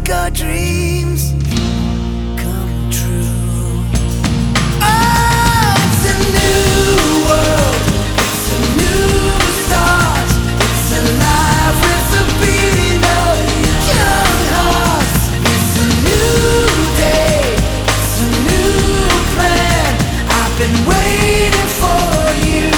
make our dreams come true. Oh, it's a new world, it's a new start, it's alive with the beating of young hearts. It's a new day, it's a new plan. I've been waiting for you.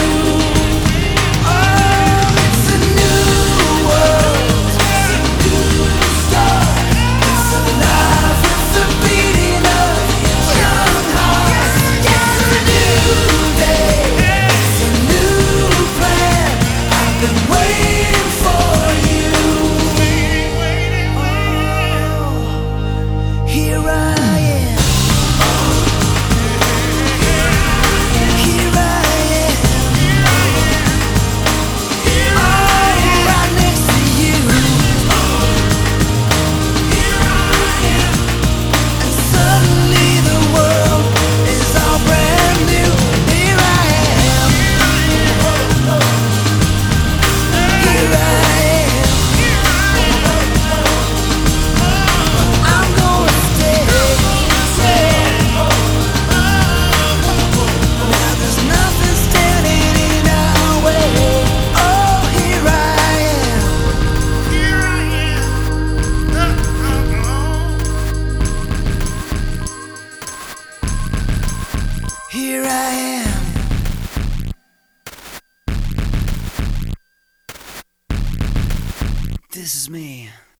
Oh, it's a new world, it's a new start, it's alive with the beating of young hearts. It's a new day, it's a new plan. I've been waiting for you. Oh, here I am. Here I am. Oh, right next to you. And suddenly the world is all brand new. Here I am. Here I am. I'm gonna stay. Now there's nothing standing in our way. Oh, here I am. Here I am. This is me.